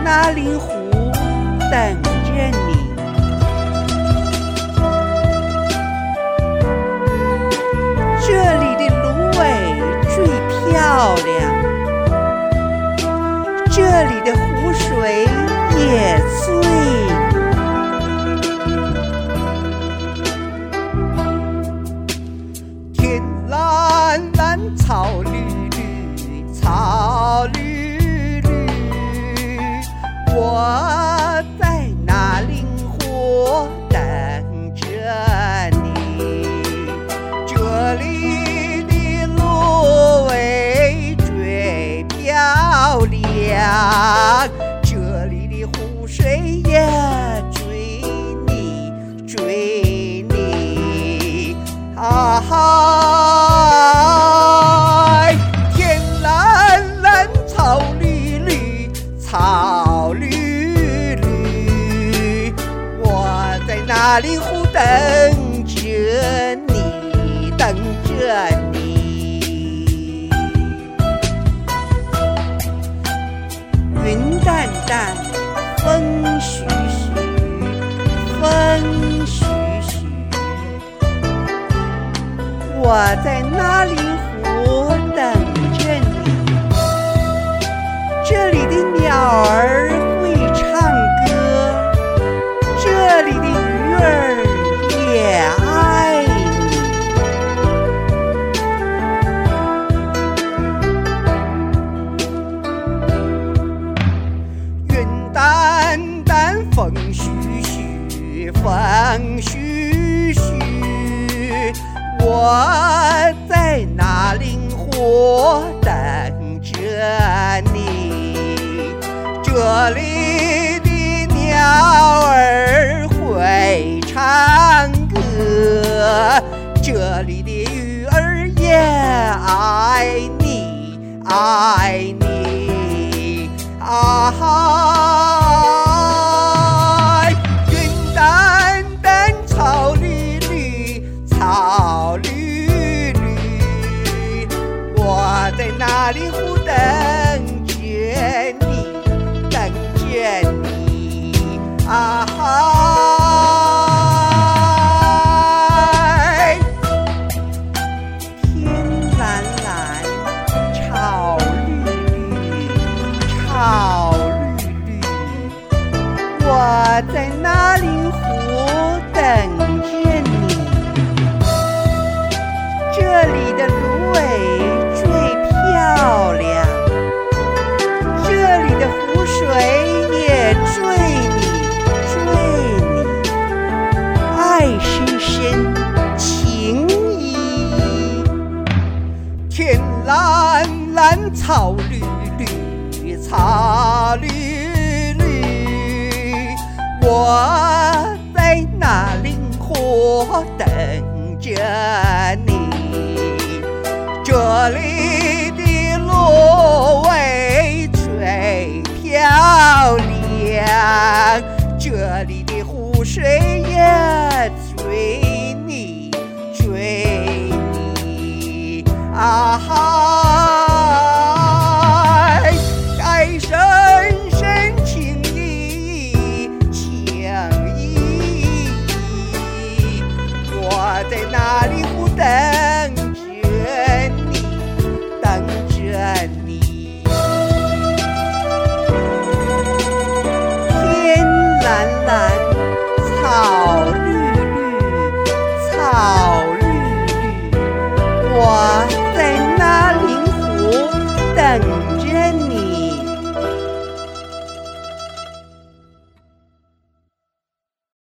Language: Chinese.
纳林湖等着你。这里的芦苇最漂亮，这里的湖水也最天蓝蓝，草绿绿，草绿绿。我在那林湖等着你，这里的芦苇最漂亮，这里的湖水也追你追你。天蓝蓝，草绿绿，草绿绿。我在那林湖等着你，等着你。云淡淡，风徐徐，风徐徐。我在那林湖等着你，这里的鸟儿会唱歌，这里的鱼儿也爱你。云淡淡，风徐徐，风徐徐。我在那林湖等着你，这里的鸟儿会唱歌，这里的鱼儿也爱你爱你。云淡淡，草绿绿，草绿绿。我在那林湖等着你，等着你。天蓝蓝，草绿绿，草绿绿。我在那林湖等着你，这里的芦苇最漂亮，这里的湖水也追你追你。爱深深，情依依。天蓝蓝，草绿绿，草绿绿。我在那林湖等着你，这里的芦苇最漂亮，这里的湖水也追你追你。